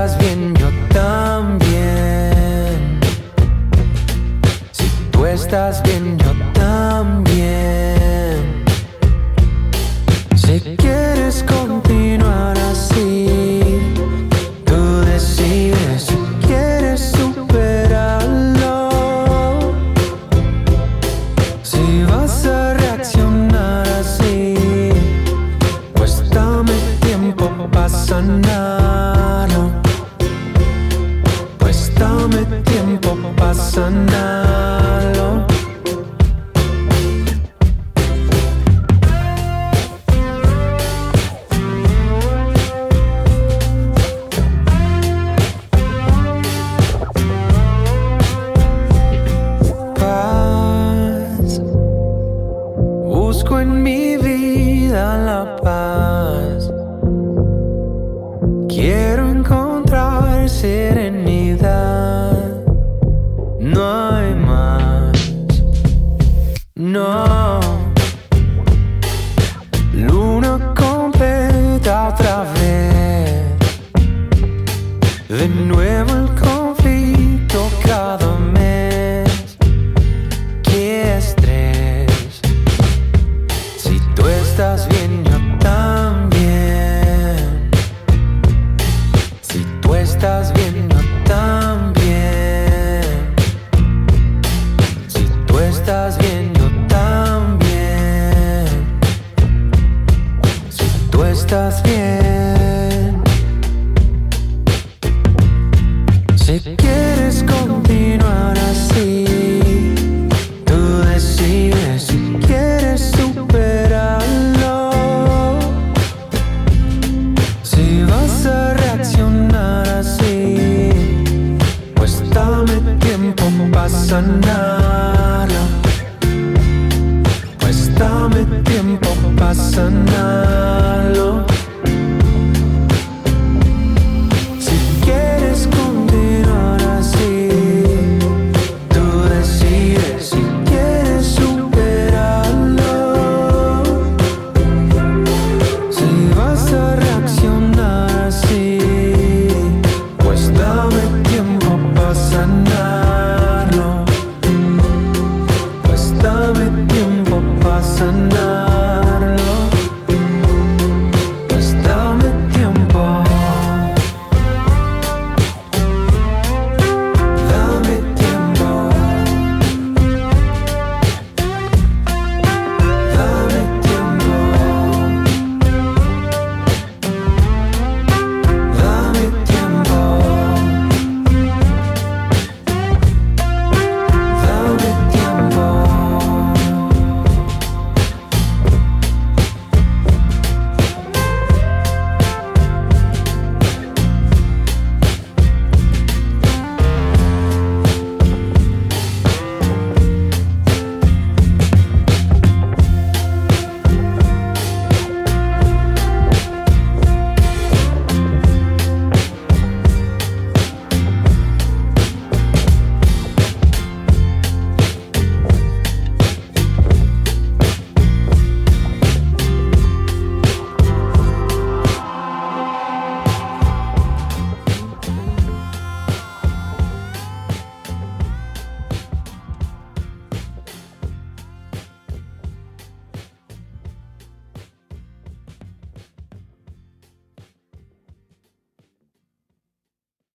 estás bien, yo también. Si tú estás bien, yo también. Si quieres continuar así, tú decides. Si quieres superarlo, si vas a reaccionar así, pues dame tiempo para sanarlo. Pues dame tiempo para sanarlo. Busco en mi vida la paz. Quiero encontrar serenidad. No hay más. No. Luna completa otra vez. De nuevo el conflicto cada mes. Qué estrés. Si tú estás bien, yo también. Si tú estás bien, yo también. Si tú estás bien, yo también. Si tú estás bien. Si quieres continuar así, tú decides. Si quieres superarlo, si vas a reaccionar así, pues dame tiempo para sanarlo. Pues dame tiempo para sanarlo.